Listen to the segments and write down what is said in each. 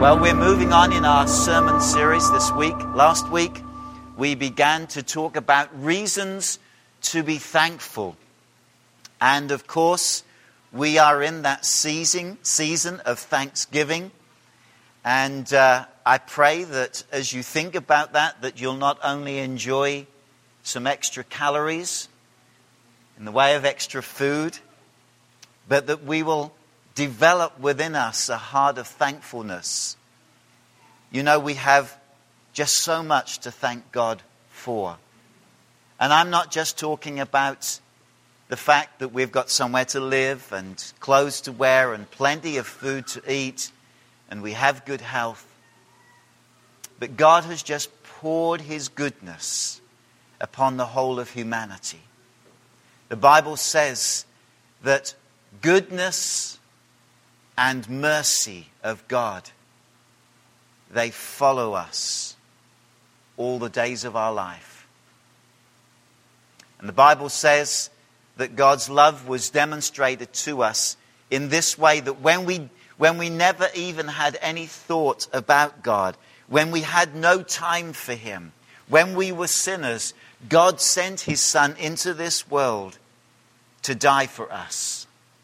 Well, we're moving on in our sermon series this week. Last week, we began to talk about reasons to be thankful. And of course, we are in that season of Thanksgiving. And I pray that as you think about that you'll not only enjoy some extra calories in the way of extra food, but that we will develop within us a heart of thankfulness. You know, we have just so much to thank God for. And I'm not just talking about the fact that we've got somewhere to live and clothes to wear and plenty of food to eat and we have good health. But God has just poured His goodness upon the whole of humanity. The Bible says that goodness and mercy of God, they follow us all the days of our life. And the Bible says that God's love was demonstrated to us in this way, that when we never even had any thought about God, when we had no time for Him, when we were sinners, God sent His Son into this world to die for us.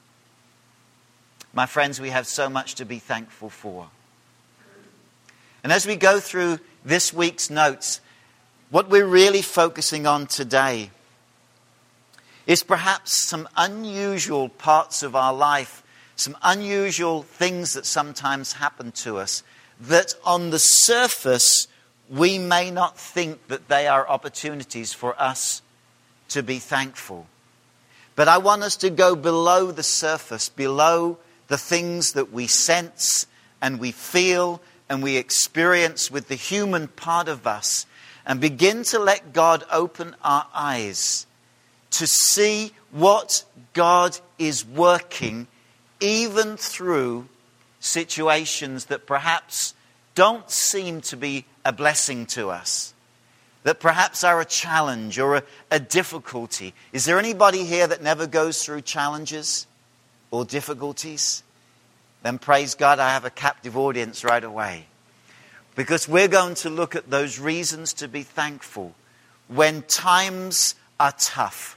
My friends, we have so much to be thankful for. And as we go through this week's notes, what we're really focusing on today is perhaps some unusual parts of our life, some unusual things that sometimes happen to us, that on the surface we may not think that they are opportunities for us to be thankful. But I want us to go below the surface, below the things that we sense and we feel and we experience with the human part of us, and begin to let God open our eyes to see what God is working even through situations that perhaps don't seem to be a blessing to us, that perhaps are a challenge or a difficulty. Is there anybody here that never goes through challenges or difficulties? Then praise God, I have a captive audience right away. Because we're going to look at those reasons to be thankful when times are tough,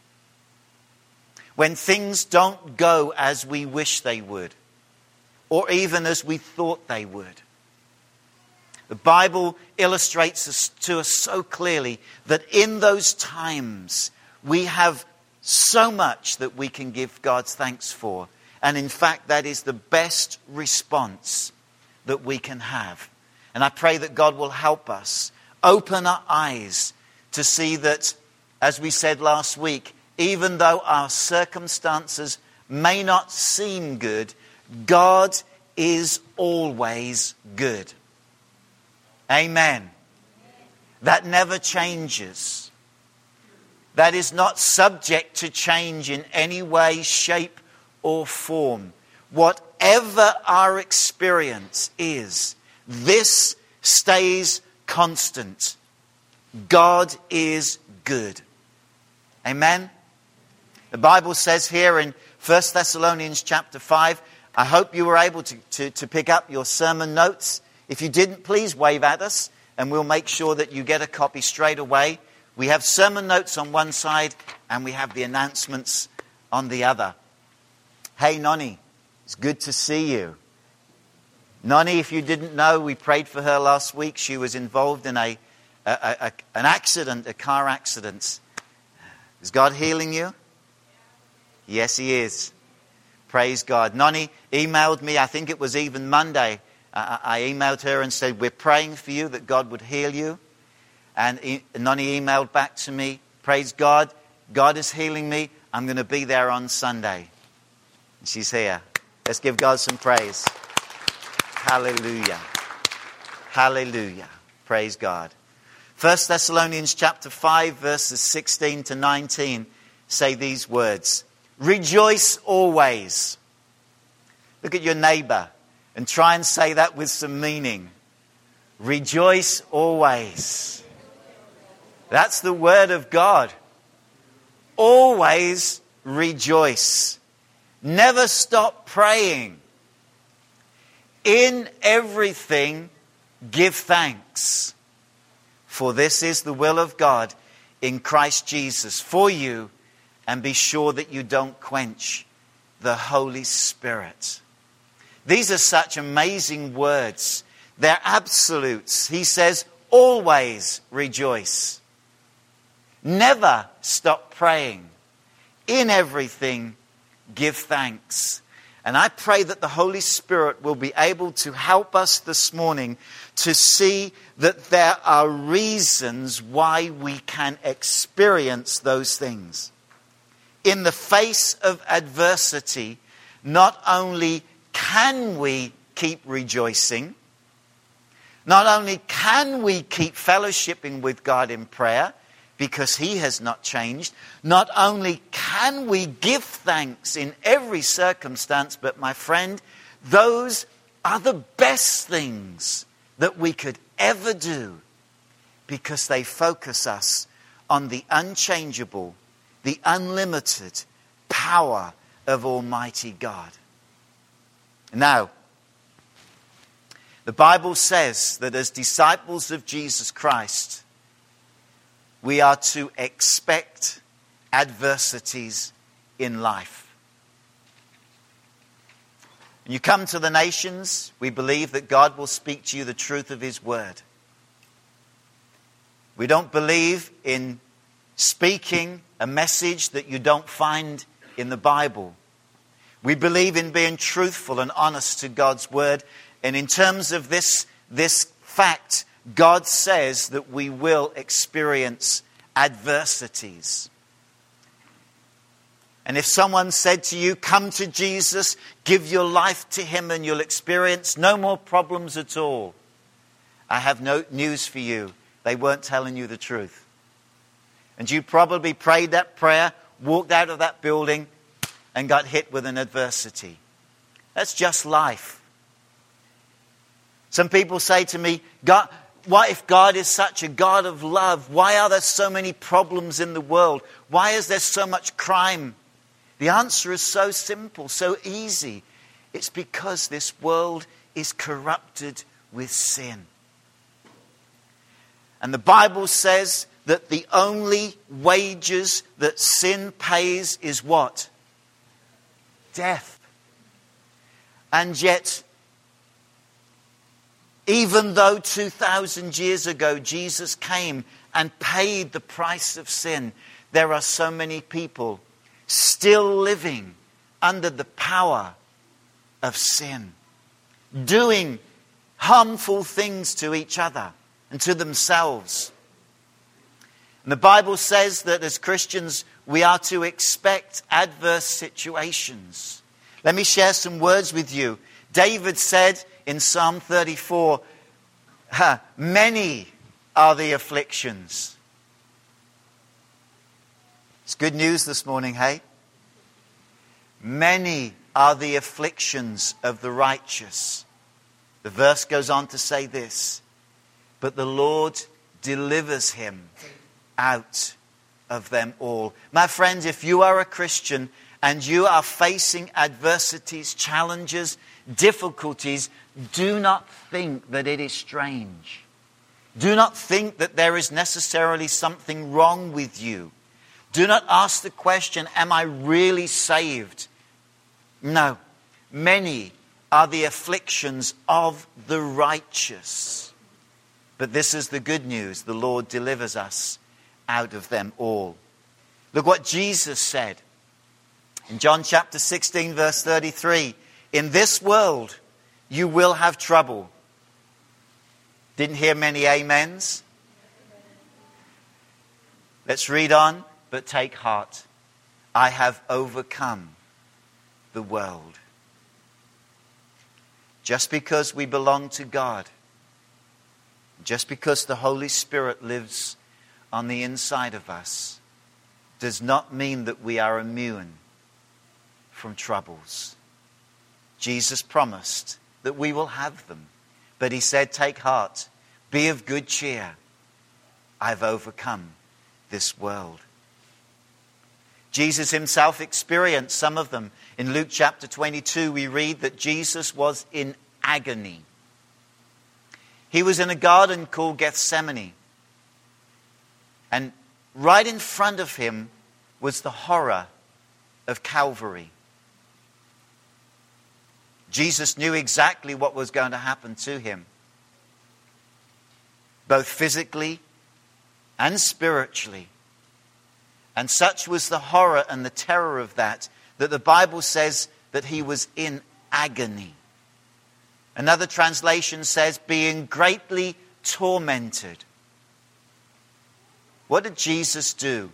when things don't go as we wish they would, or even as we thought they would. The Bible illustrates to us so clearly that in those times we have so much that we can give God's thanks for. And in fact, that is the best response that we can have. And I pray that God will help us open our eyes to see that, as we said last week, even though our circumstances may not seem good, God is always good. Amen. That never changes. That is not subject to change in any way, shape, or form. Whatever our experience is, this stays constant. God is good. Amen? The Bible says here in 1 Thessalonians chapter 5, I hope you were able to pick up your sermon notes. If you didn't, please wave at us and we'll make sure that you get a copy straight away. We have sermon notes on one side and we have the announcements on the other. Hey, Nonnie, it's good to see you. Nonnie, if you didn't know, we prayed for her last week. She was involved in an accident, a car accident. Is God healing you? Yes, He is. Praise God. Nonnie emailed me, I think it was even Monday. I emailed her and said, we're praying for you that God would heal you. And Nonnie emailed back to me, praise God, God is healing me. I'm going to be there on Sunday. And she's here. Let's give God some praise. Hallelujah. Hallelujah. Praise God. 1 Thessalonians chapter 5 verses 16 to 19 say these words. Rejoice always. Look at your neighbor and try and say that with some meaning. Rejoice always. That's the word of God. Always rejoice. Never stop praying. In everything, give thanks, for this is the will of God in Christ Jesus for you, and be sure that you don't quench the Holy Spirit. These are such amazing words. They're absolutes. He says, always rejoice. Never stop praying. In everything, give thanks. And I pray that the Holy Spirit will be able to help us this morning to see that there are reasons why we can experience those things. In the face of adversity, not only can we keep rejoicing, not only can we keep fellowshipping with God in prayer, because He has not changed. Not only can we give thanks in every circumstance, but my friend, those are the best things that we could ever do, because they focus us on the unchangeable, the unlimited power of Almighty God. Now, the Bible says that as disciples of Jesus Christ, we are to expect adversities in life. When you come to the nations, we believe that God will speak to you the truth of His word. We don't believe in speaking a message that you don't find in the Bible. We believe in being truthful and honest to God's word. And in terms of this fact, God says that we will experience adversities. And if someone said to you, come to Jesus, give your life to Him, and you'll experience no more problems at all, I have no news for you. They weren't telling you the truth. And you probably prayed that prayer, walked out of that building, and got hit with an adversity. That's just life. Some people say to me, God, what if God is such a God of love? Why are there so many problems in the world? Why is there so much crime? The answer is so simple, so easy. It's because this world is corrupted with sin. And the Bible says that the only wages that sin pays is what? Death. And yet, even though 2,000 years ago Jesus came and paid the price of sin, there are so many people still living under the power of sin, doing harmful things to each other and to themselves. And the Bible says that as Christians we are to expect adverse situations. Let me share some words with you. David said in Psalm 34, many are the afflictions. It's good news this morning, hey? Many are the afflictions of the righteous. The verse goes on to say this, but the Lord delivers him out of them all. My friends, if you are a Christian and you are facing adversities, challenges, difficulties, do not think that it is strange. Do not think that there is necessarily something wrong with you. Do not ask the question, am I really saved? No. Many are the afflictions of the righteous. But this is the good news. The Lord delivers us out of them all. Look what Jesus said in John chapter 16, verse 33. In this world, you will have trouble. Didn't hear many amens. Let's read on. But take heart. I have overcome the world. Just because we belong to God, just because the Holy Spirit lives on the inside of us, does not mean that we are immune from troubles. Jesus promised that we will have them. But He said, take heart, be of good cheer. I've overcome this world. Jesus Himself experienced some of them. In Luke chapter 22, we read that Jesus was in agony. He was in a garden called Gethsemane. And right in front of him was the horror of Calvary. Jesus knew exactly what was going to happen to him, both physically and spiritually. And such was the horror and the terror of that the Bible says that he was in agony. Another translation says, being greatly tormented. What did Jesus do?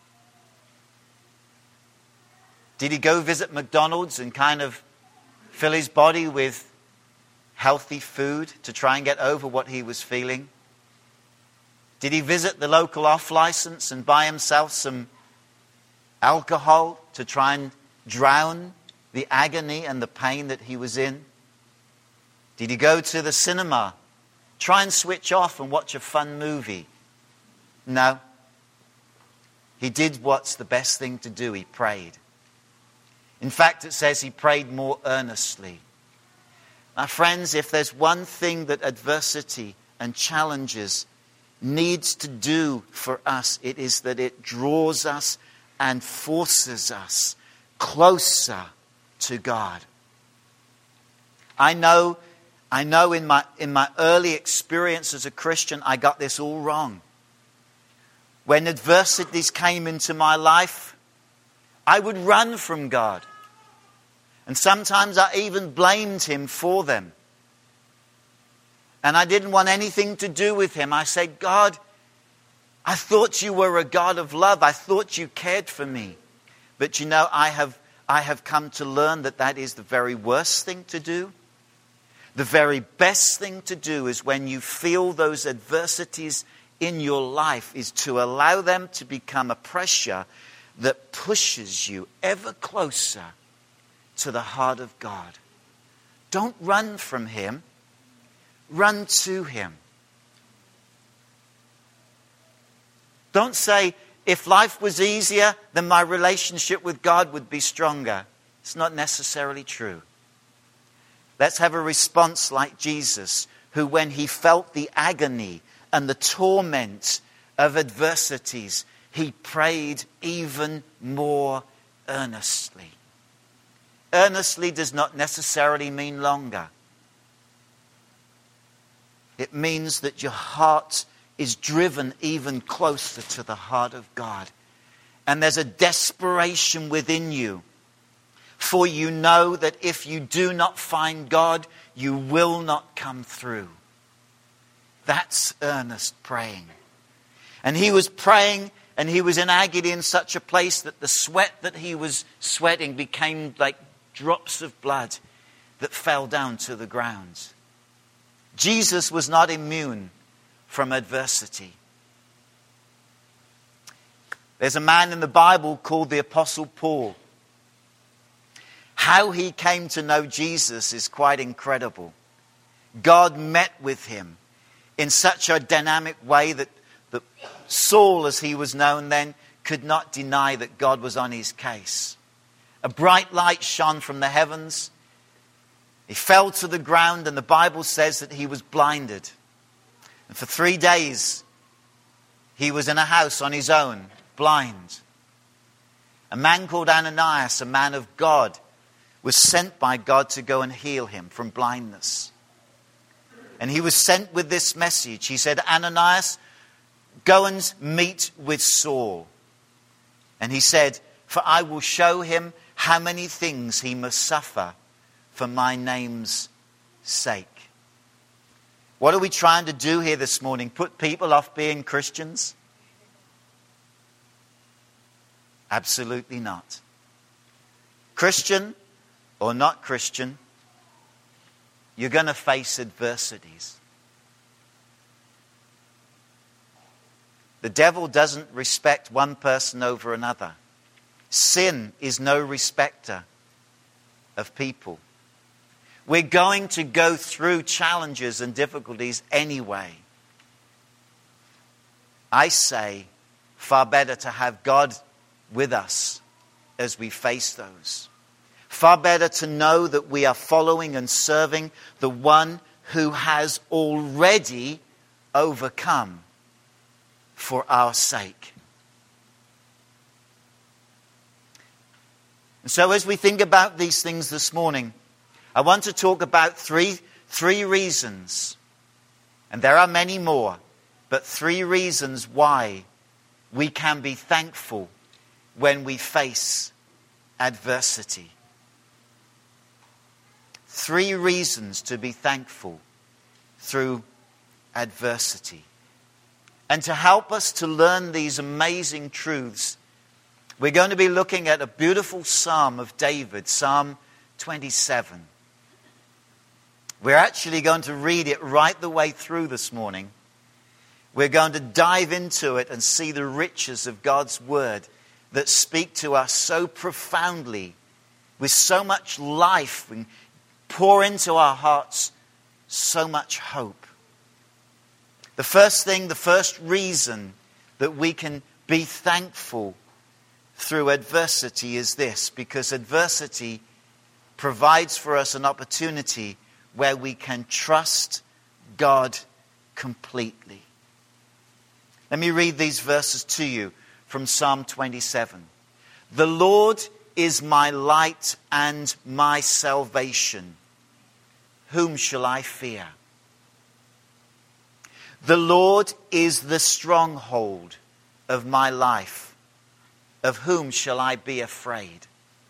Did he go visit McDonald's and kind of fill his body with healthy food to try and get over what he was feeling? Did he visit the local off-license and buy himself some alcohol to try and drown the agony and the pain that he was in? Did he go to the cinema, try and switch off and watch a fun movie? No. He did what's the best thing to do. He prayed. In fact, it says he prayed more earnestly. My friends, if there's one thing that adversity and challenges needs to do for us, it is that it draws us and forces us closer to God. I know in my early experience as a Christian, I got this all wrong. When adversities came into my life, I would run from God. And sometimes I even blamed him for them. And I didn't want anything to do with him. I said, God, I thought you were a God of love. I thought you cared for me. But you know, I have come to learn that that is the very worst thing to do. The very best thing to do is when you feel those adversities in your life is to allow them to become a pressure that pushes you ever closer to the heart of God. Don't run from him. Run to him. Don't say, if life was easier, then my relationship with God would be stronger. It's not necessarily true. Let's have a response like Jesus, who when he felt the agony and the torment of adversities, he prayed even more earnestly. Earnestly does not necessarily mean longer. It means that your heart is driven even closer to the heart of God. And there's a desperation within you. For you know that if you do not find God, you will not come through. That's earnest praying. And he was praying, and he was in agony in such a place that the sweat that he was sweating became like drops of blood that fell down to the ground. Jesus was not immune from adversity. There's a man in the Bible called the Apostle Paul. How he came to know Jesus is quite incredible. God met with him in such a dynamic way that Saul, as he was known then, could not deny that God was on his case. A bright light shone from the heavens. He fell to the ground, and the Bible says that he was blinded. And for 3 days, he was in a house on his own, blind. A man called Ananias, a man of God, was sent by God to go and heal him from blindness. And he was sent with this message. He said, Ananias, go and meet with Saul. And he said, for I will show him how many things he must suffer for my name's sake. What are we trying to do here this morning? Put people off being Christians? Absolutely not. Christian or not Christian, you're going to face adversities. The devil doesn't respect one person over another. Sin is no respecter of people. We're going to go through challenges and difficulties anyway. I say, far better to have God with us as we face those. Far better to know that we are following and serving the one who has already overcome for our sake. And so as we think about these things this morning, I want to talk about three reasons, and there are many more, but 3 reasons why we can be thankful when we face adversity. 3 reasons to be thankful through adversity. And to help us to learn these amazing truths, we're going to be looking at a beautiful psalm of David, Psalm 27. We're actually going to read it right the way through this morning. We're going to dive into it and see the riches of God's word that speak to us so profoundly, with so much life, and pour into our hearts so much hope. The first reason that we can be thankful through adversity is this, because adversity provides for us an opportunity where we can trust God completely. Let me read these verses to you from Psalm 27. The Lord is my light and my salvation. Whom shall I fear? The Lord is the stronghold of my life. Of whom shall I be afraid?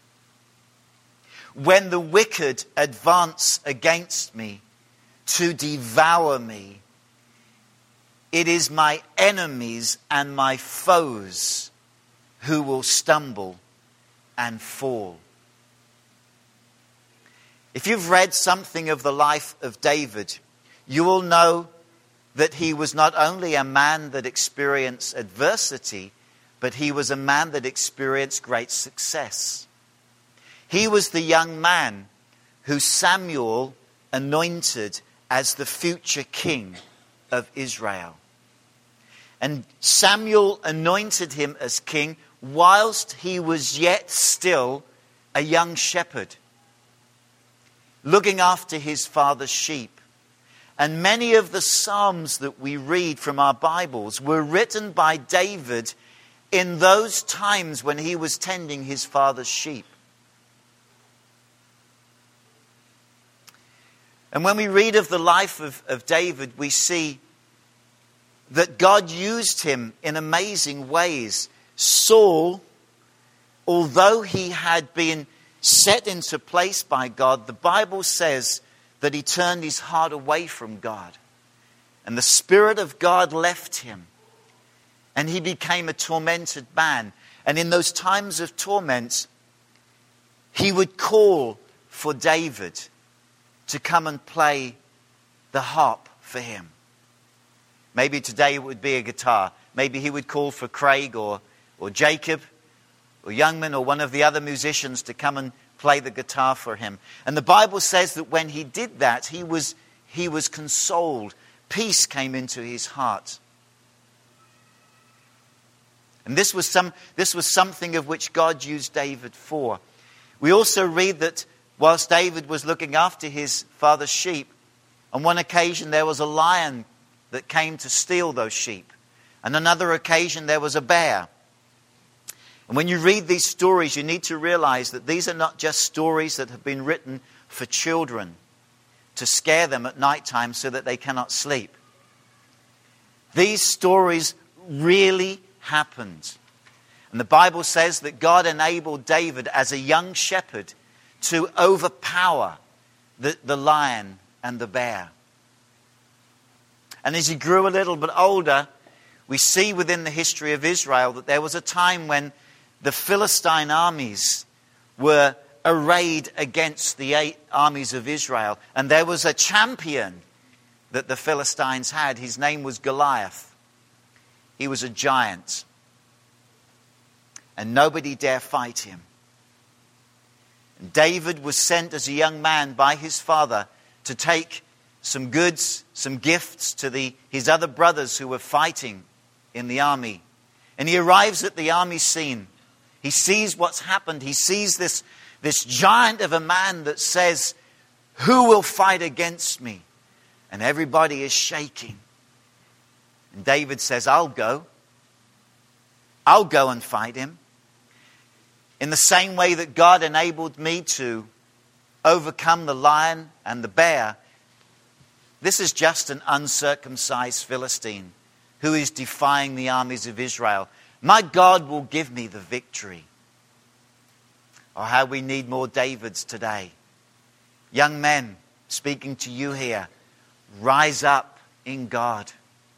When the wicked advance against me to devour me, it is my enemies and my foes who will stumble and fall. If you've read something of the life of David, you will know that he was not only a man that experienced adversity, but he was a man that experienced great success. He was the young man who Samuel anointed as the future king of Israel. And Samuel anointed him as king whilst he was yet still a young shepherd, looking after his father's sheep. And many of the Psalms that we read from our Bibles were written by David in those times when he was tending his father's sheep. And when we read of the life of David, we see that God used him in amazing ways. Saul, although he had been set into place by God, the Bible says that he turned his heart away from God. And the Spirit of God left him. And he became a tormented man. And in those times of torment, he would call for David to come and play the harp for him. Maybe today it would be a guitar. Maybe he would call for Craig or Jacob or Youngman or one of the other musicians to come and play the guitar for him. And the Bible says that when he did that, he was consoled. Peace came into his heart. And this was something of which God used David for. We also read that whilst David was looking after his father's sheep, on one occasion there was a lion that came to steal those sheep. On another occasion there was a bear. And when you read these stories, you need to realize that these are not just stories that have been written for children to scare them at night time so that they cannot sleep. These stories really happened. And the Bible says that God enabled David as a young shepherd to overpower the lion and the bear. And as he grew a little bit older, we see within the history of Israel that there was a time when the Philistine armies were arrayed against the armies of Israel. And there was a champion that the Philistines had. His name was Goliath. He was a giant. And nobody dare fight him. And David was sent as a young man by his father to take some goods, some gifts to his other brothers who were fighting in the army. And he arrives at the army scene. He sees what's happened. He sees this this giant of a man that says, "Who will fight against me?" And everybody is shaking. And David says, "I'll go. I'll go and fight him." In the same way that God enabled me to overcome the lion and the bear, this is just an uncircumcised Philistine who is defying the armies of Israel. My God will give me the victory. Or how we need more Davids today. Young men, speaking to you here, rise up in God.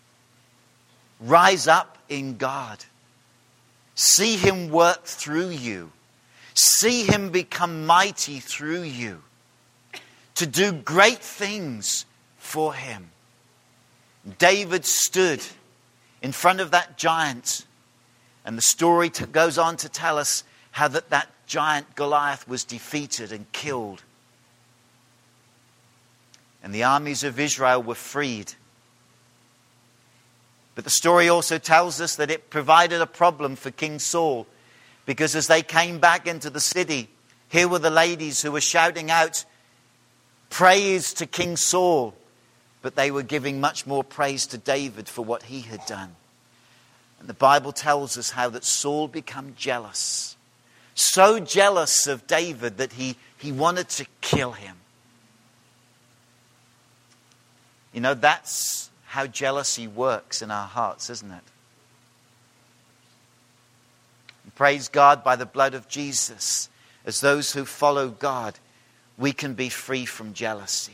Rise up in God. See Him work through you. See Him become mighty through you. To do great things for Him. David stood in front of that giant. And the story goes on to tell us how that giant Goliath was defeated and killed. And the armies of Israel were freed. But the story also tells us that it provided a problem for King Saul. Because as they came back into the city, here were the ladies who were shouting out praise to King Saul. But they were giving much more praise to David for what he had done. And the Bible tells us how that Saul became jealous. So jealous of David that he wanted to kill him. You know, that's how jealousy works in our hearts, isn't it? And praise God, by the blood of Jesus, as those who follow God, we can be free from jealousy.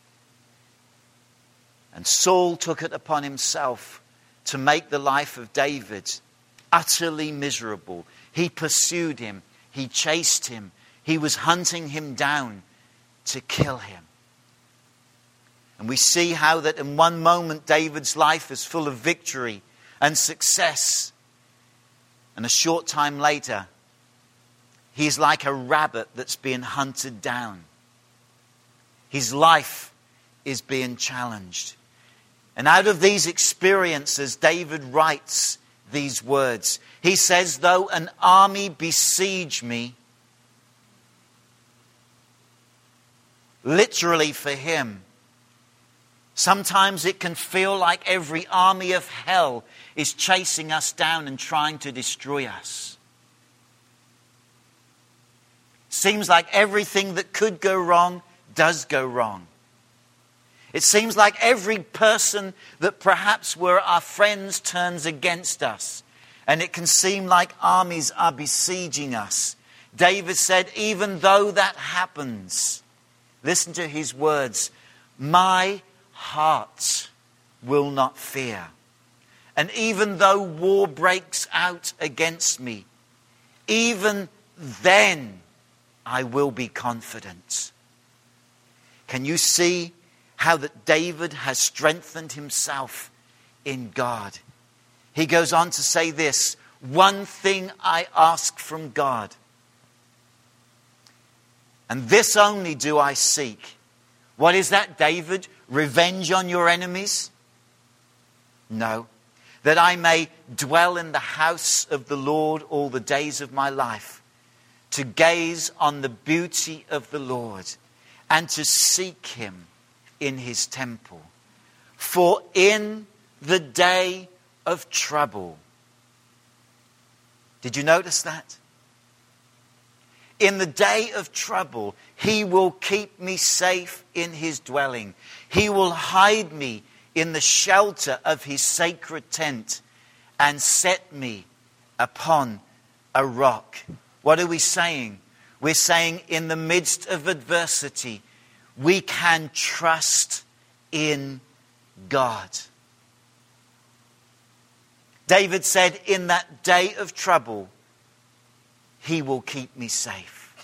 And Saul took it upon himself to make the life of David utterly miserable. He pursued him. He chased him. He was hunting him down to kill him. And we see how that in one moment David's life is full of victory and success. And a short time later, he's like a rabbit that's being hunted down. His life is being challenged. And out of these experiences, David writes these words. He says, though an army besiege me, literally for him, sometimes it can feel like every army of hell is chasing us down and trying to destroy us. Seems like everything that could go wrong does go wrong. It seems like every person that perhaps were our friends turns against us. And it can seem like armies are besieging us. David said, even though that happens, listen to his words, my heart will not fear. And even though war breaks out against me, even then I will be confident. Can you see how that David has strengthened himself in God? He goes on to say this, one thing I ask from God, and this only do I seek. What is that, David? Revenge on your enemies? No. That I may dwell in the house of the Lord all the days of my life, to gaze on the beauty of the Lord and to seek Him in His temple. For in the day of trouble. Did you notice that? In the day of trouble, He will keep me safe in His dwelling. He will hide me in the shelter of His sacred tent and set me upon a rock. What are we saying? We're saying in the midst of adversity, we can trust in God. David said, in that day of trouble, He will keep me safe.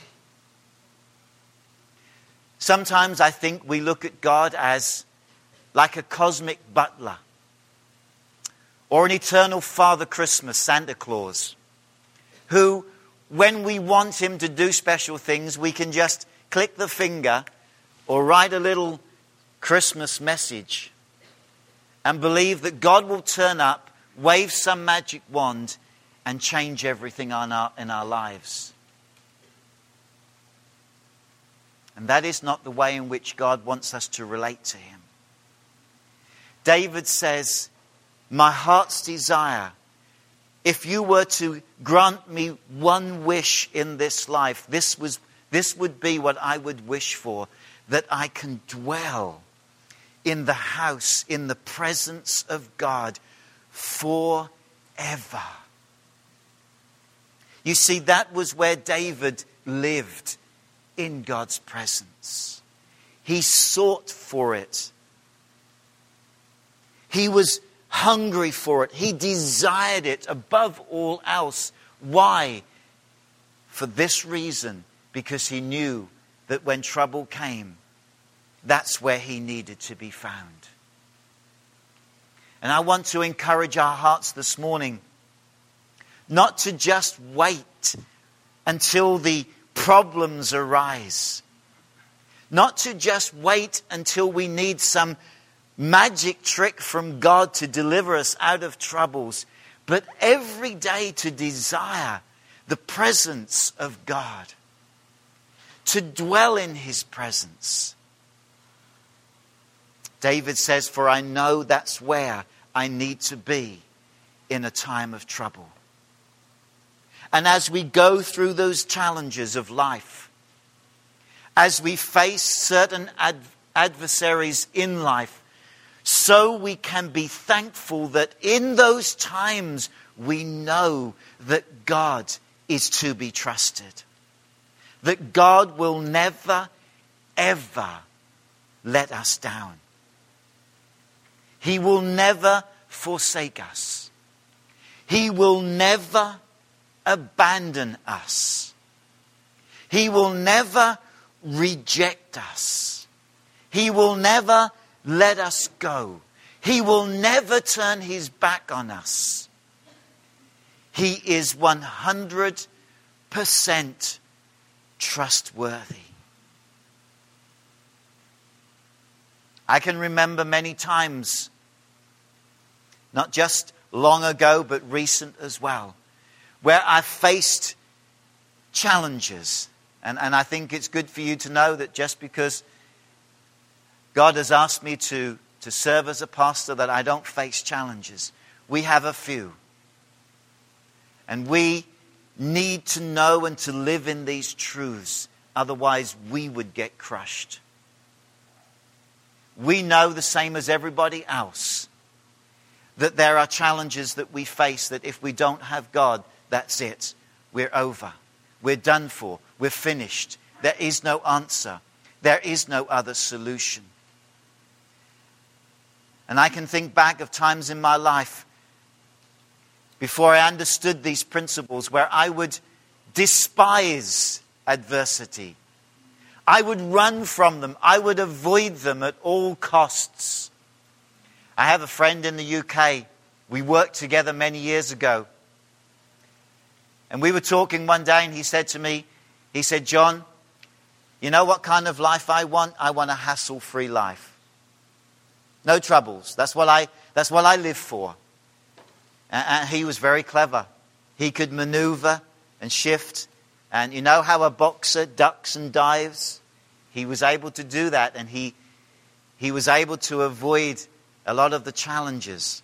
Sometimes I think we look at God as like a cosmic butler or an eternal Father Christmas, Santa Claus, who, when we want Him to do special things, we can just click the finger or write a little Christmas message and believe that God will turn up, wave some magic wand and change everything in our lives. And that is not the way in which God wants us to relate to him. David says, my heart's desire, if you were to grant me one wish in this life, this would be what I would wish for, that I can dwell in the house, in the presence of God forever. You see, that was where David lived, in God's presence. He sought for it. He was hungry for it. He desired it above all else. Why? For this reason, because he knew that when trouble came, that's where he needed to be found. And I want to encourage our hearts this morning not to just wait until the problems arise. Not to just wait until we need some magic trick from God to deliver us out of troubles, but every day to desire the presence of God, to dwell in his presence. David says, for I know that's where I need to be in a time of trouble. And as we go through those challenges of life, as we face certain adversaries in life, so we can be thankful that in those times we know that God is to be trusted. That God will never, ever let us down. He will never forsake us. He will never abandon us. He will never reject us. He will never let us go. He will never turn his back on us. He is 100% trustworthy. I can remember many times, not just long ago, but recent as well, where I faced challenges. And I think it's good for you to know that just because God has asked me to serve as a pastor, that I don't face challenges. We have a few. And we need to know and to live in these truths. Otherwise, we would get crushed. We know the same as everybody else that there are challenges that we face that if we don't have God, that's it. We're over. We're done for. We're finished. There is no answer. There is no other solution. And I can think back of times in my life before I understood these principles where I would despise adversity. I would run from them. I would avoid them at all costs. I have a friend in the UK. We worked together many years ago. And we were talking one day and he said to me, he said, John, you know what kind of life I want? I want a hassle-free life. No troubles. That's what I live for. And he was very clever. He could maneuver and shift. And you know how a boxer ducks and dives? He was able to do that, and he was able to avoid a lot of the challenges.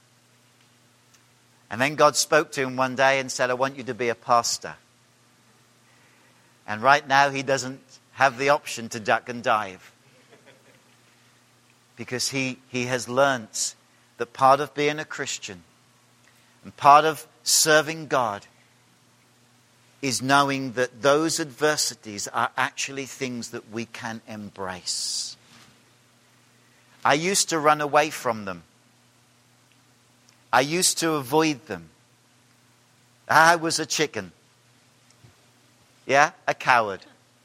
And then God spoke to him one day and said, I want you to be a pastor. And right now he doesn't have the option to duck and dive. Because he has learnt that part of being a Christian and part of serving God is knowing that those adversities are actually things that we can embrace. I used to run away from them. I used to avoid them. I was a chicken. Yeah, a coward.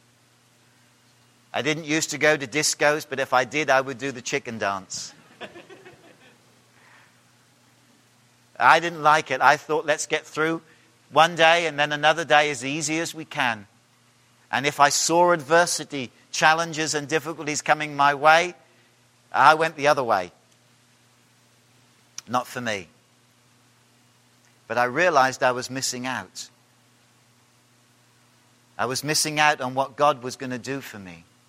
I didn't used to go to discos, but if I did, I would do the chicken dance. I didn't like it. I thought, let's get through one day and then another day as easy as we can. And if I saw adversity, challenges and difficulties coming my way, I went the other way. Not for me. But I realized I was missing out. I was missing out on what God was going to do for me.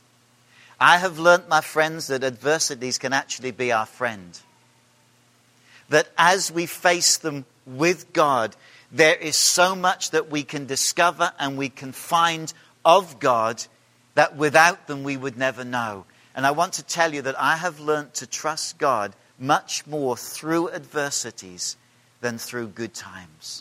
I have learnt, my friends, that adversities can actually be our friend. That as we face them with God, there is so much that we can discover and we can find of God that without them we would never know. And I want to tell you that I have learnt to trust God much more through adversities than through good times.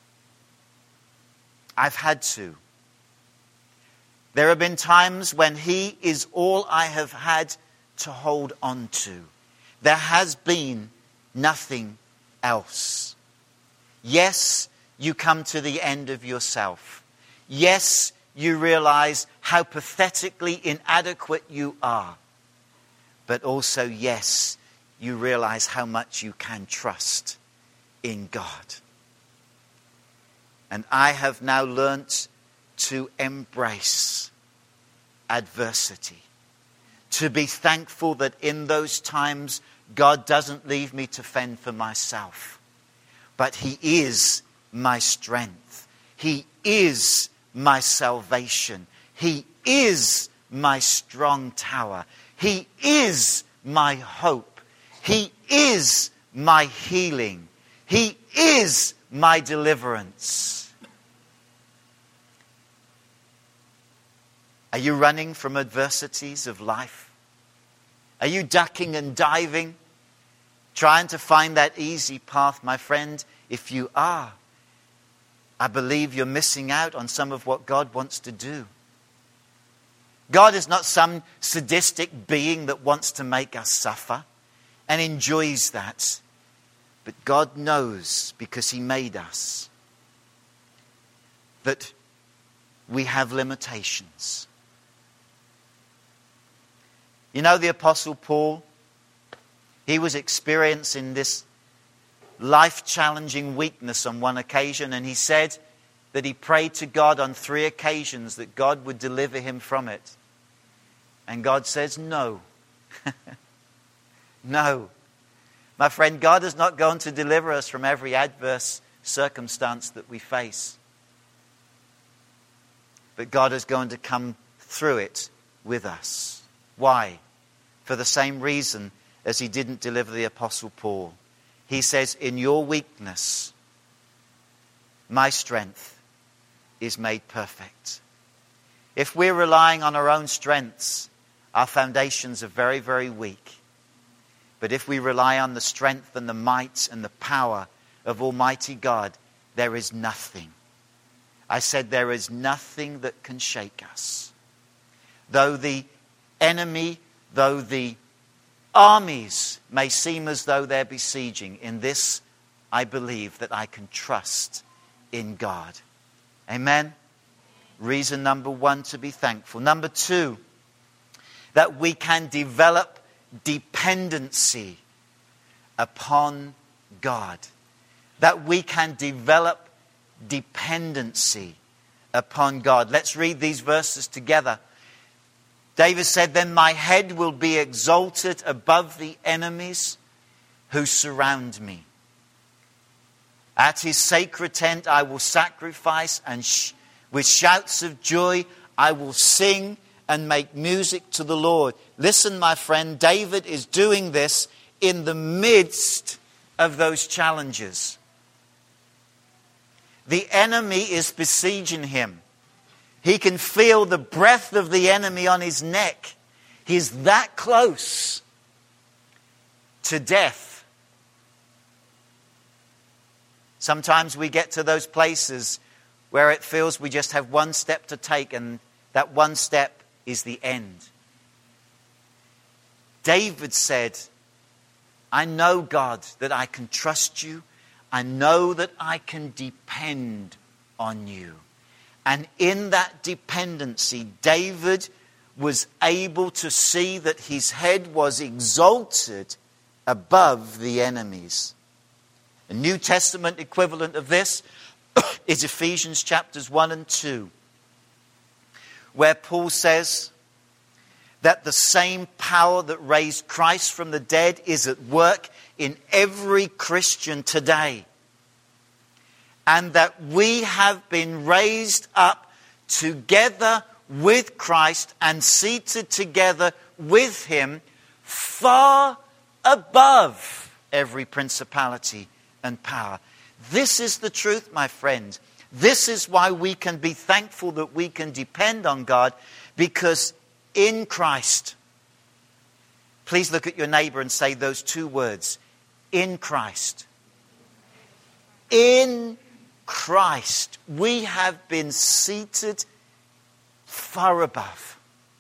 I've had to. There have been times when He is all I have had to hold on to. There has been nothing else. Yes, you come to the end of yourself. Yes, you realize how pathetically inadequate you are. But also, yes, you realize how much you can trust in God. And I have now learnt to embrace adversity. To be thankful that in those times, God doesn't leave me to fend for myself. But He is my strength. He is my salvation. He is my strong tower. He is my hope. He is my healing. He is my deliverance. Are you running from adversities of life? Are you ducking and diving, trying to find that easy path, my friend? If you are, I believe you're missing out on some of what God wants to do. God is not some sadistic being that wants to make us suffer and enjoys that. But God knows, because He made us, that we have limitations. You know, the Apostle Paul, he was experiencing this life-challenging weakness on one occasion, and he said that he prayed to God on 3 occasions that God would deliver him from it. And God says, no. No. My friend, God is not going to deliver us from every adverse circumstance that we face. But God is going to come through it with us. Why? For the same reason as He didn't deliver the Apostle Paul. He says, in your weakness, my strength is made perfect. If we're relying on our own strengths, our foundations are very, very weak. But if we rely on the strength and the might and the power of Almighty God, there is nothing. I said there is nothing that can shake us. Though the enemy, though the armies may seem as though they're besieging, in this I believe that I can trust in God. Amen? Reason number 1 to be thankful. Number 2, that we can develop dependency upon God. That we can develop dependency upon God. Let's read these verses together. David said, then my head will be exalted above the enemies who surround me. At His sacred tent I will sacrifice, and with shouts of joy I will sing and make music to the Lord. Listen, my friend, David is doing this in the midst of those challenges. The enemy is besieging him. He can feel the breath of the enemy on his neck. He's that close to death. Sometimes we get to those places where it feels we just have one step to take, and that one step is the end. David said, I know, God, that I can trust you. I know that I can depend on you. And in that dependency, David was able to see that his head was exalted above the enemies. The New Testament equivalent of this is Ephesians chapters 1 and 2, where Paul says that the same power that raised Christ from the dead is at work in every Christian today. And that we have been raised up together with Christ and seated together with him far above every principality and power. This is the truth, my friend. This is why we can be thankful that we can depend on God, because in Christ, please look at your neighbor and say those two words, in Christ. In Christ, we have been seated far above.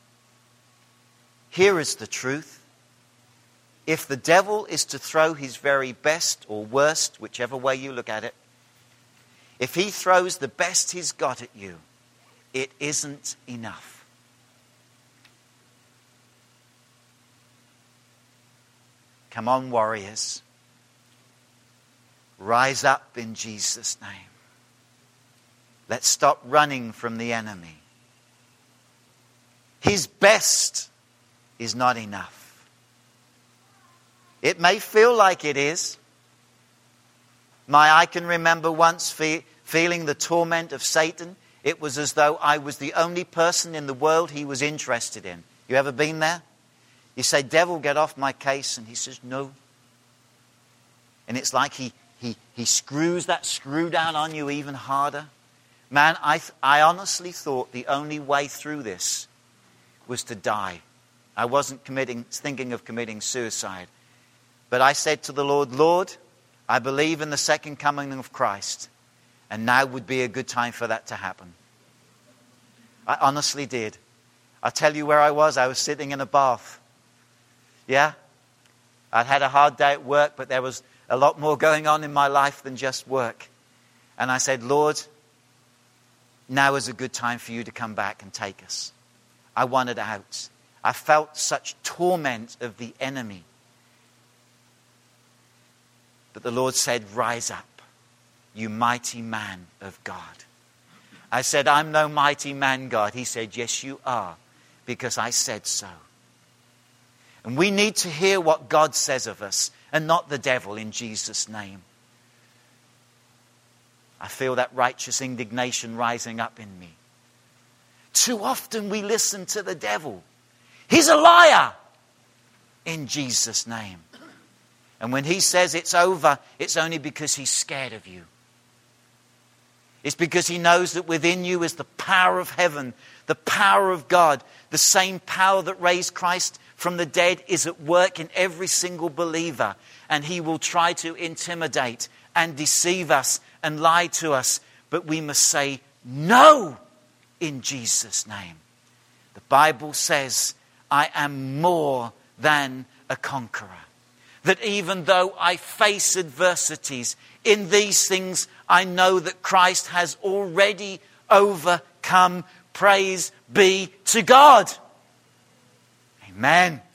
Here is the truth. If the devil is to throw his very best or worst, whichever way you look at it, if he throws the best he's got at you, it isn't enough. Come on, warriors. Rise up in Jesus' name. Let's stop running from the enemy. His best is not enough. It may feel like it is. I can remember once feeling the torment of Satan. It was as though I was the only person in the world he was interested in. You ever been there? You say, devil, get off my case. And he says, no. And it's like he screws that screw down on you even harder. Man, I honestly thought the only way through this was to die. I wasn't thinking of committing suicide. But I said to the Lord, Lord, I believe in the second coming of Christ. And now would be a good time for that to happen. I honestly did. I'll tell you where I was. I was sitting in a bath. Yeah? I'd had a hard day at work, but there was a lot more going on in my life than just work. And I said, Lord, now is a good time for you to come back and take us. I wanted out. I felt such torment of the enemy. But the Lord said, rise up, you mighty man of God. I said, I'm no mighty man, God. He said, yes, you are, because I said so. And we need to hear what God says of us and not the devil, in Jesus' name. I feel that righteous indignation rising up in me. Too often we listen to the devil. He's a liar, in Jesus' name. And when he says it's over, it's only because he's scared of you. It's because he knows that within you is the power of heaven, the power of God. The same power that raised Christ from the dead is at work in every single believer. And he will try to intimidate and deceive us and lie to us. But we must say no in Jesus' name. The Bible says, I am more than a conqueror. That even though I face adversities, in these things I know that Christ has already overcome. Praise be to God. Amen.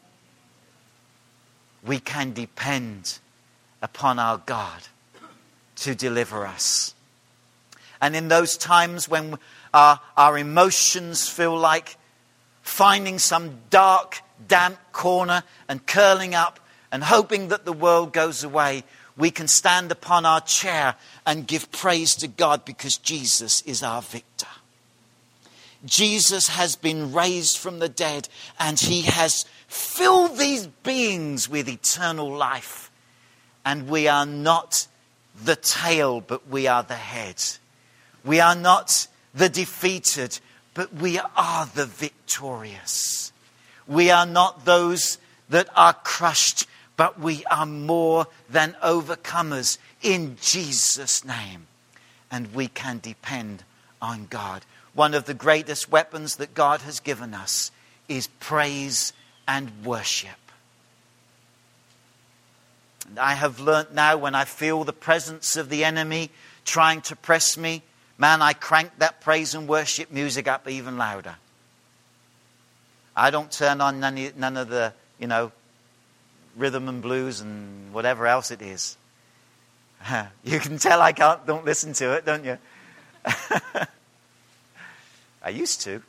We can depend upon our God to deliver us. And in those times when our emotions feel like finding some dark, damp corner and curling up and hoping that the world goes away, we can stand upon our chair and give praise to God, because Jesus is our victor. Jesus has been raised from the dead, and he has filled these beings with eternal life. And we are not the tail, but we are the head. We are not the defeated, but we are the victorious. We are not those that are crushed, but we are more than overcomers in Jesus' name. And we can depend on God. One of the greatest weapons that God has given us is praise and worship. And I have learnt now, when I feel the presence of the enemy trying to press me, man, I crank that praise and worship music up even louder. I don't turn on none of the, rhythm and blues and whatever else it is. You can tell I don't listen to it, don't you? I used to.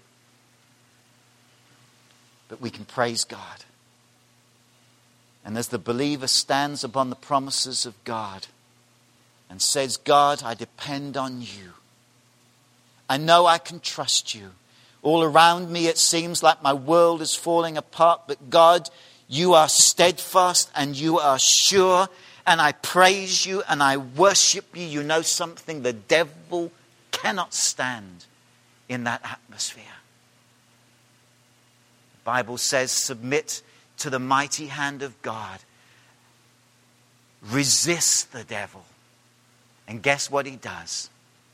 But we can praise God. And as the believer stands upon the promises of God and says, God, I depend on you. I know I can trust you. All around me it seems like my world is falling apart. But God, you are steadfast and you are sure. And I praise you and I worship you. You know something? The devil cannot stand in that atmosphere. The Bible says, submit to the mighty hand of God. Resist the devil. And guess what he does?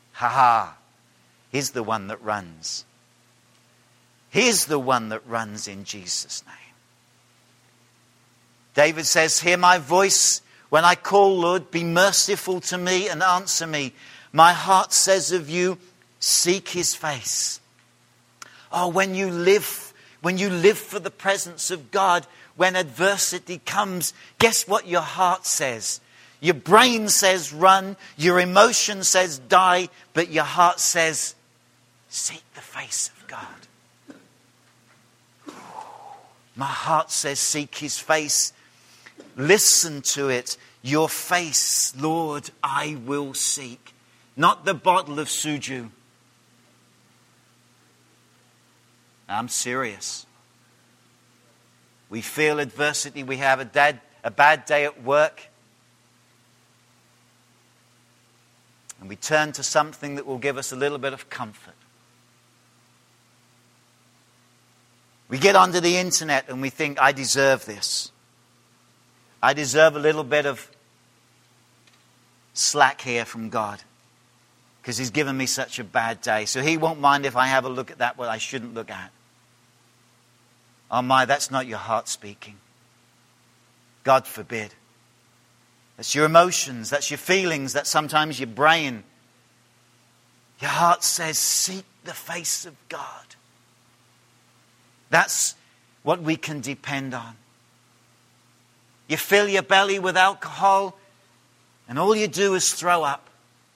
He's the one that runs. He's the one that runs in Jesus' name. David says, hear my voice when I call, Lord, be merciful to me and answer me. My heart says of you, seek his face. Oh, when you live for the presence of God, when adversity comes, guess what your heart says? Your brain says run, your emotion says die, but your heart says seek the face of God. My heart says seek his face. Listen to it. Your face, Lord, I will seek. Not the bottle of suju. I'm serious. We feel adversity. We have a bad day at work. And we turn to something that will give us a little bit of comfort. We get onto the internet and we think, I deserve this. I deserve a little bit of slack here from God because he's given me such a bad day. So he won't mind if I have a look at that what I shouldn't look at. Oh my, that's not your heart speaking. God forbid. That's your emotions, that's your feelings, that's sometimes your brain. Your heart says, seek the face of God. That's what we can depend on. You fill your belly with alcohol and all you do is throw up.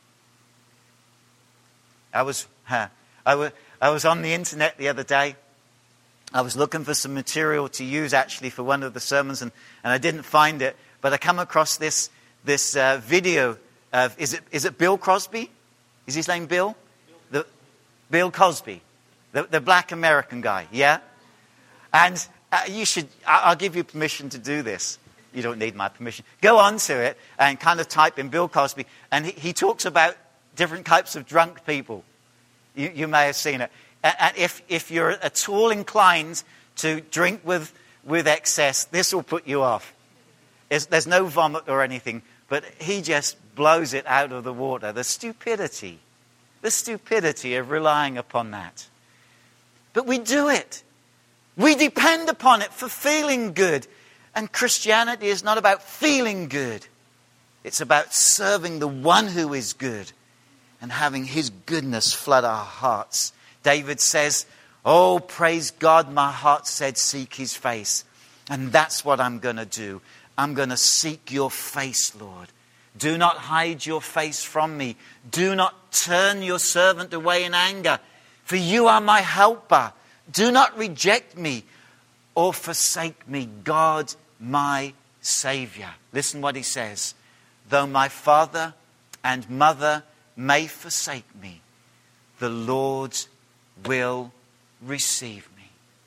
I was on the internet the other day. I was looking for some material to use actually for one of the sermons and I didn't find it. But I come across this video of, is it Bill Crosby? Is his name Bill? Bill Cosby. The black American guy, yeah? And I'll give you permission to do this. You don't need my permission. Go on to it and kind of type in Bill Cosby. And he talks about different types of drunk people. You may have seen it. And if you're at all inclined to drink with excess, this will put you off. There's no vomit or anything, but he just blows it out of the water. The stupidity of relying upon that. But we do it. We depend upon it for feeling good. And Christianity is not about feeling good. It's about serving the one who is good and having his goodness flood our hearts. David says, oh, praise God, my heart said, seek his face. And that's what I'm going to do. I'm going to seek your face, Lord. Do not hide your face from me. Do not turn your servant away in anger. For you are my helper. Do not reject me or forsake me, God, my Savior. Listen what he says. Though my father and mother may forsake me, the Lord will receive me.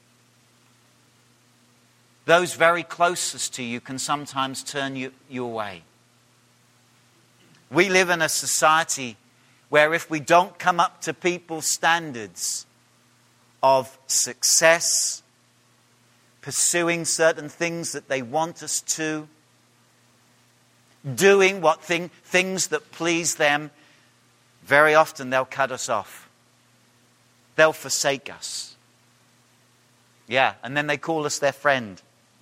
Those very closest to you can sometimes turn you away. We live in a society where if we don't come up to people's standards of success, pursuing certain things that they want us to, doing things that please them, very often they'll cut us off. They'll forsake us. Yeah, and then they call us their friend.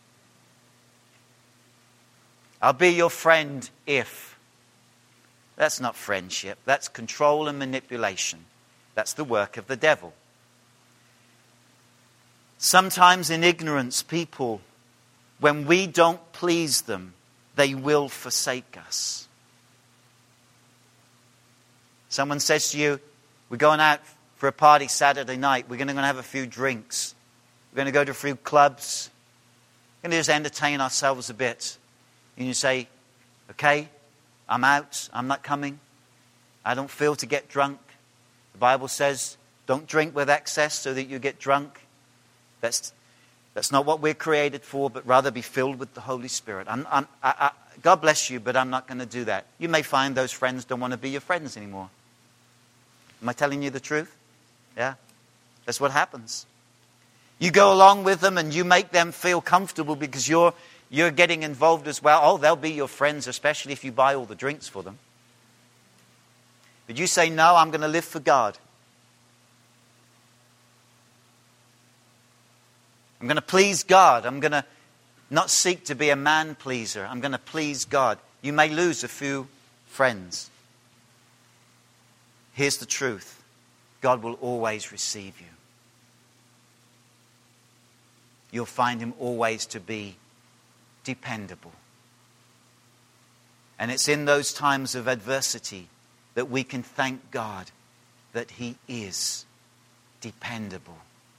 I'll be your friend if. That's not friendship. That's control and manipulation. That's the work of the devil. Sometimes in ignorance, people, when we don't please them, they will forsake us. Someone says to you, we're going out for a party Saturday night. We're going to have a few drinks. We're going to go to a few clubs. We're going to just entertain ourselves a bit. And you say, okay, I'm out. I'm not coming. I don't feel to get drunk. The Bible says, Don't drink with excess so that you get drunk. That's not what we're created for, but rather be filled with the Holy Spirit. God bless you, but I'm not going to do that. You may find those friends don't want to be your friends anymore. Am I telling you the truth? Yeah. That's what happens. You go along with them and you make them feel comfortable because you're getting involved as well. Oh, they'll be your friends, especially if you buy all the drinks for them. But you say, no, I'm going to live for God. I'm going to please God. I'm going to not seek to be a man pleaser. I'm going to please God. You may lose a few friends. Here's the truth. God will always receive you. You'll find him always to be dependable. And it's in those times of adversity that we can thank God that he is dependable.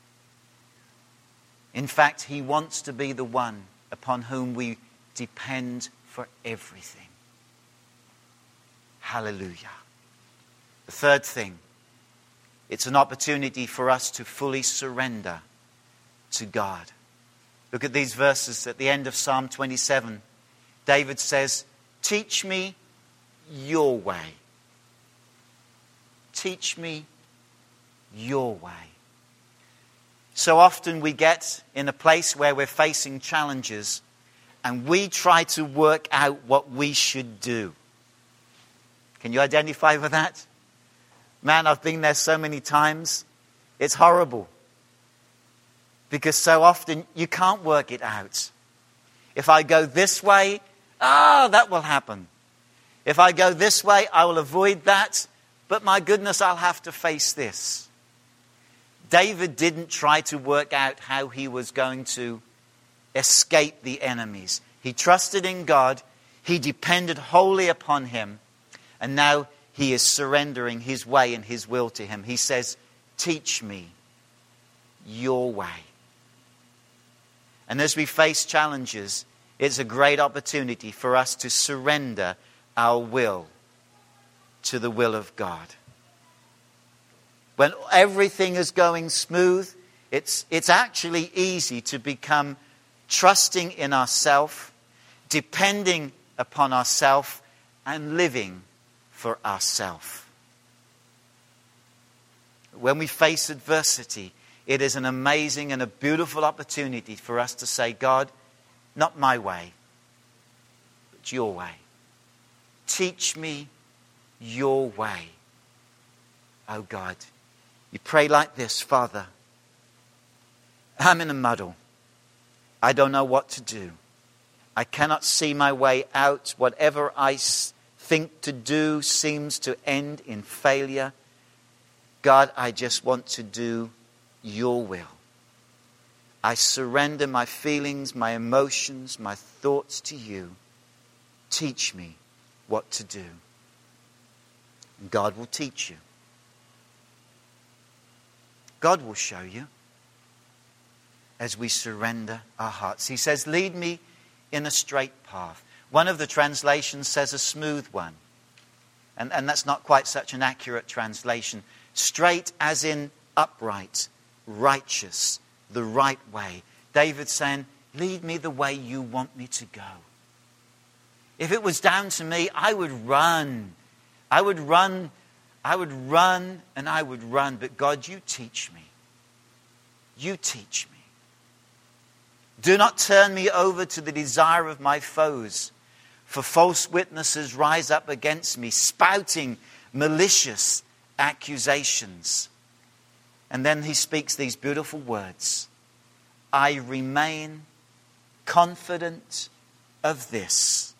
In fact, he wants to be the one upon whom we depend for everything. Hallelujah. The third thing, it's an opportunity for us to fully surrender to God. Look at these verses at the end of Psalm 27. David says, teach me your way. Teach me your way. So often we get in a place where we're facing challenges and we try to work out what we should do. Can you identify with that? Man, I've been there so many times. It's horrible. Because so often you can't work it out. If I go this way, that will happen. If I go this way, I will avoid that. But my goodness, I'll have to face this. David didn't try to work out how he was going to escape the enemies. He trusted in God. He depended wholly upon him. And now he is surrendering his way and his will to him. He says, teach me your way. And as we face challenges, it's a great opportunity for us to surrender our will to the will of God. When everything is going smooth, it's actually easy to become trusting in ourselves, depending upon ourselves, and living for ourselves. When we face adversity, it is an amazing and a beautiful opportunity for us to say, God, not my way, but your way. Teach me your way, oh God. You pray like this, Father, I'm in a muddle. I don't know what to do. I cannot see my way out. Whatever I think to do seems to end in failure. God, I just want to do your will. I surrender my feelings, my emotions, my thoughts to you. Teach me what to do. And God will teach you. God will show you as we surrender our hearts. He says, lead me in a straight path. One of the translations says a smooth one. And that's not quite such an accurate translation. Straight as in upright, righteous, the right way. David's saying, lead me the way you want me to go. If it was down to me, I would run. I would run and I would run. But God, you teach me. You teach me. Do not turn me over to the desire of my foes, for false witnesses rise up against me, spouting malicious accusations. And then he speaks these beautiful words. I remain confident of this.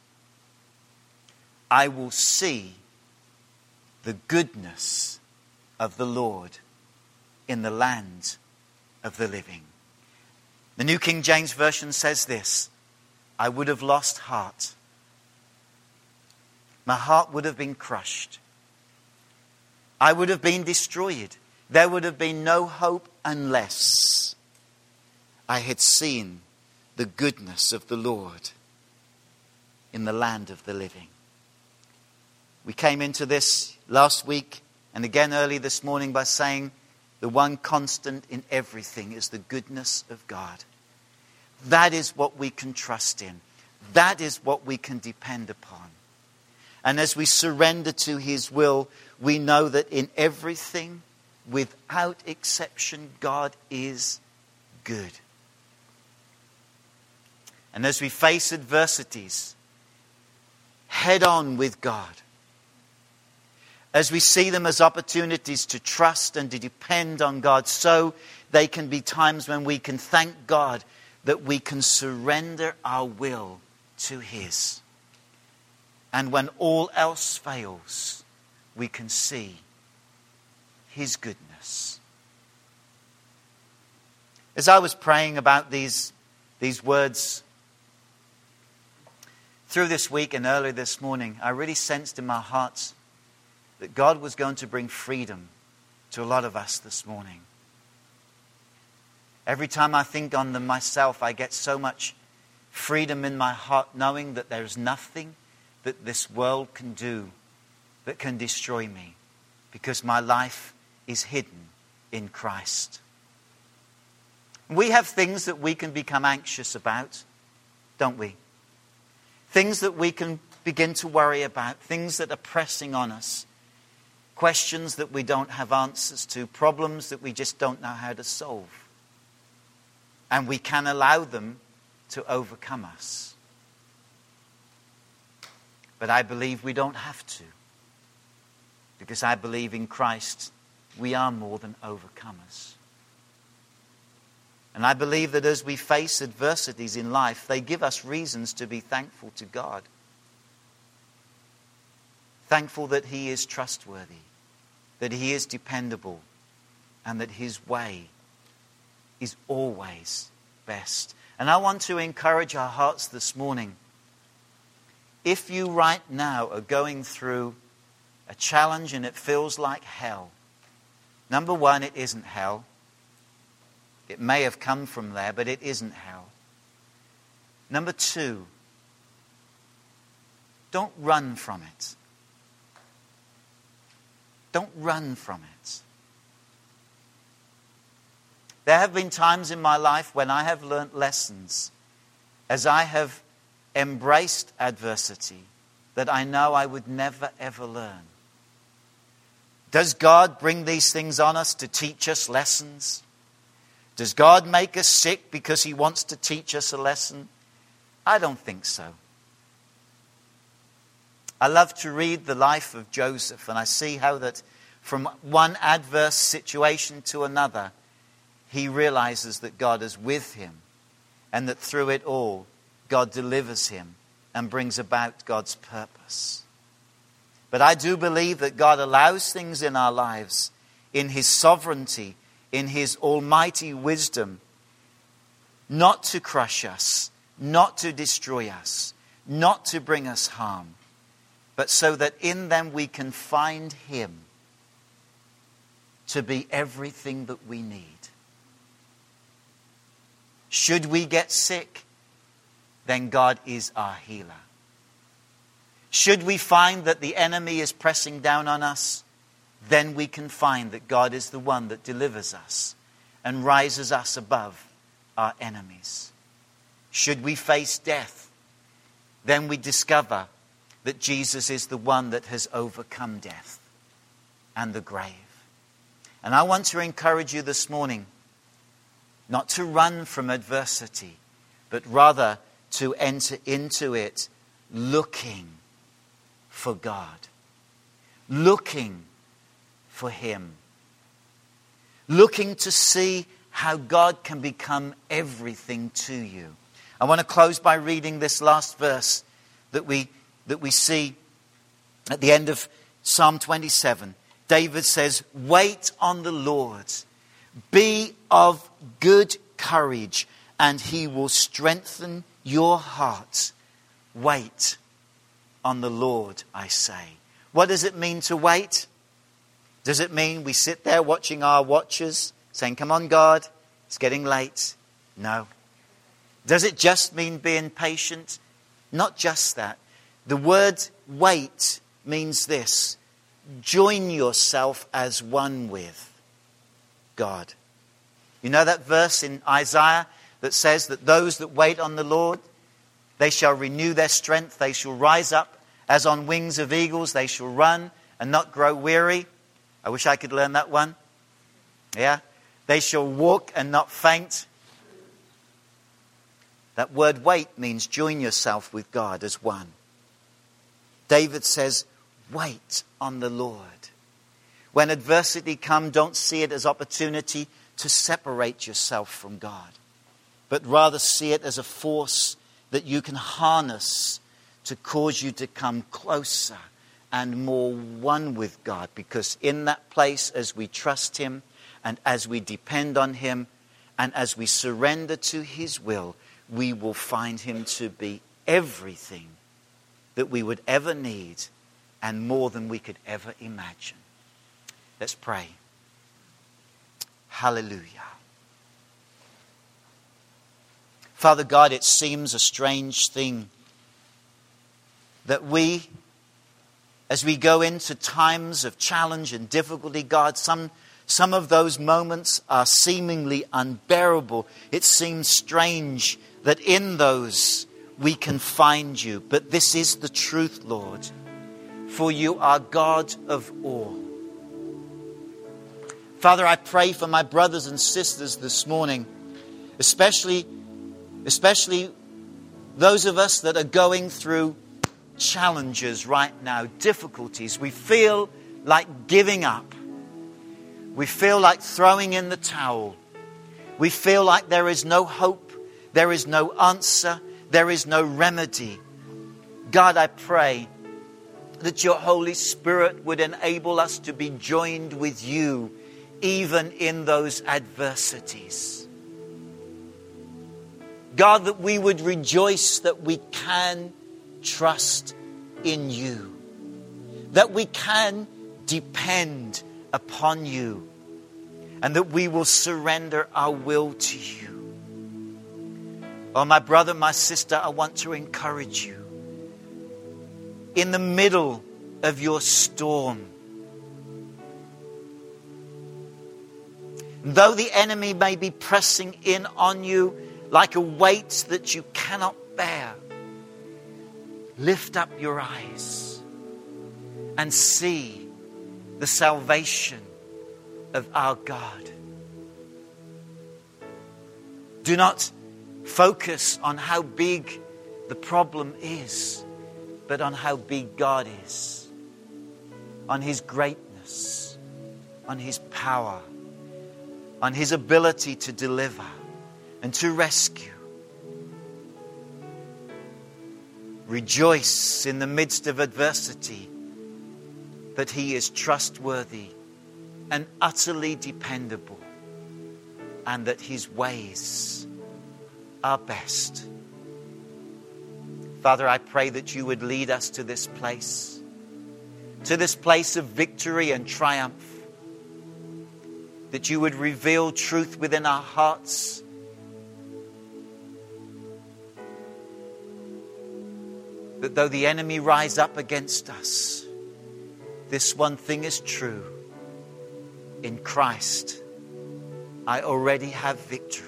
I will see the goodness of the Lord in the land of the living. The New King James Version says this. I would have lost heart. My heart would have been crushed. I would have been destroyed. There would have been no hope unless I had seen the goodness of the Lord in the land of the living. We came into this last week and again early this morning by saying, the one constant in everything is the goodness of God. That is what we can trust in. That is what we can depend upon. And as we surrender to His will, we know that in everything, without exception, God is good. And as we face adversities, head on with God. As we see them as opportunities to trust and to depend on God, so they can be times when we can thank God that we can surrender our will to His. And when all else fails, we can see His goodness. As I was praying about these words through this week and early this morning, I really sensed in my heart that God was going to bring freedom to a lot of us this morning. Every time I think on them myself, I get so much freedom in my heart, knowing that there is nothing that this world can do that can destroy me, because my life is hidden in Christ. We have things that we can become anxious about, don't we? Things that we can begin to worry about, things that are pressing on us, questions that we don't have answers to, problems that we just don't know how to solve. And we can allow them to overcome us. But I believe we don't have to. Because I believe in Christ we are more than overcomers. And I believe that as we face adversities in life, they give us reasons to be thankful to God. Thankful that He is trustworthy, that He is dependable, and that His way is always best. And I want to encourage our hearts this morning. If you right now are going through a challenge and it feels like hell, number one, it isn't hell. It may have come from there, but it isn't hell. Number two, don't run from it. Don't run from it. There have been times in my life when I have learnt lessons as I have embraced adversity that I know I would never ever learn. Does God bring these things on us to teach us lessons? Does God make us sick because He wants to teach us a lesson? I don't think so. I love to read the life of Joseph, and I see how that from one adverse situation to another, he realizes that God is with him, and that through it all, God delivers him and brings about God's purpose. But I do believe that God allows things in our lives in His sovereignty, in His almighty wisdom, not to crush us, not to destroy us, not to bring us harm, but so that in them we can find Him to be everything that we need. Should we get sick, then God is our healer. Should we find that the enemy is pressing down on us, then we can find that God is the one that delivers us and rises us above our enemies. Should we face death, then we discover that Jesus is the one that has overcome death and the grave. And I want to encourage you this morning not to run from adversity, but rather to enter into it looking for God, looking for Him, looking to see how God can become everything to you. I want to close by reading this last verse that we see at the end of Psalm 27. David says, "Wait on the Lord, be of good courage, and He will strengthen your heart. Wait on the Lord, I say." What does it mean to wait? Does it mean we sit there watching our watches, saying, "Come on, God, it's getting late"? No. Does it just mean being patient? Not just that. The word wait means this: join yourself as one with. God. You know that verse in Isaiah that says that those that wait on the Lord, they shall renew their strength. They shall rise up as on wings of eagles. They shall run and not grow weary. I wish I could learn that one. Yeah. They shall walk and not faint. That word wait means join yourself with God as one. David says, wait on the Lord. When adversity comes, don't see it as opportunity to separate yourself from God, but rather see it as a force that you can harness to cause you to come closer and more one with God. Because in that place, as we trust Him and as we depend on Him and as we surrender to His will, we will find Him to be everything that we would ever need and more than we could ever imagine. Let's pray. Hallelujah. Father God, it seems a strange thing that we, as we go into times of challenge and difficulty, God, some of those moments are seemingly unbearable. It seems strange that in those we can find you. But this is the truth, Lord, for you are God of all. Father, I pray for my brothers and sisters this morning, especially those of us that are going through challenges right now, difficulties. We feel like giving up. We feel like throwing in the towel. We feel like there is no hope, there is no answer, there is no remedy. God, I pray that your Holy Spirit would enable us to be joined with you even in those adversities. God, that we would rejoice that we can trust in you, that we can depend upon you, and that we will surrender our will to you. Oh, my brother, my sister, I want to encourage you. In the middle of your storm, though the enemy may be pressing in on you like a weight that you cannot bear, lift up your eyes and see the salvation of our God. Do not focus on how big the problem is, but on how big God is, on His greatness, on His power, on His ability to deliver and to rescue. Rejoice in the midst of adversity that He is trustworthy and utterly dependable, and that His ways are best. Father, I pray that you would lead us to this place of victory and triumph, that you would reveal truth within our hearts, that though the enemy rise up against us, this one thing is true: in Christ, I already have victory.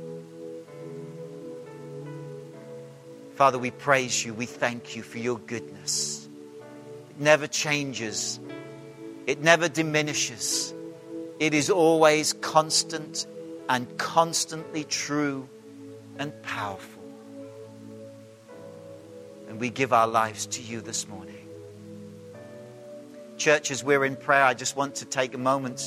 Father, we praise you. We thank you for your goodness. It never changes. It never diminishes. It is always constant and constantly true and powerful. And we give our lives to you this morning. Church, as we're in prayer, I just want to take a moment.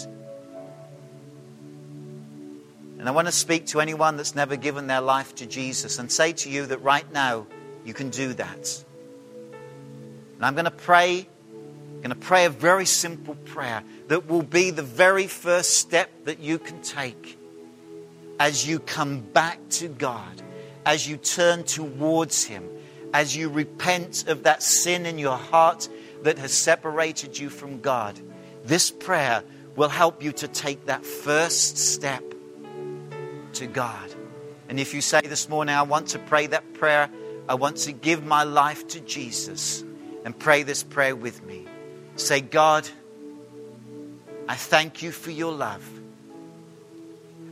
And I want to speak to anyone that's never given their life to Jesus and say to you that right now you can do that. And I'm going to pray a very simple prayer that will be the very first step that you can take as you come back to God, as you turn towards Him, as you repent of that sin in your heart that has separated you from God. This prayer will help you to take that first step to God. And if you say this morning, I want to pray that prayer, I want to give my life to Jesus, and pray this prayer with me. Say, God, I thank you for your love.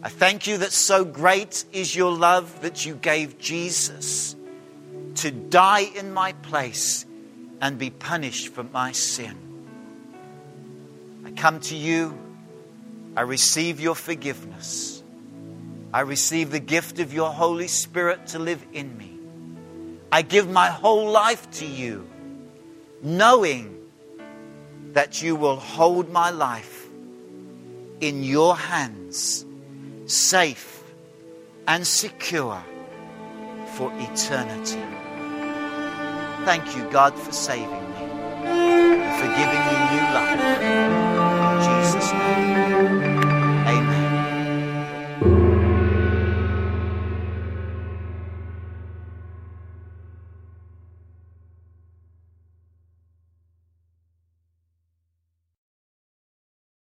I thank you that so great is your love that you gave Jesus to die in my place and be punished for my sin. I come to you. I receive your forgiveness. I receive the gift of your Holy Spirit to live in me. I give my whole life to you, knowing that you will hold my life in your hands, safe and secure for eternity. Thank you, God, for saving me and for giving me new life. In Jesus' name.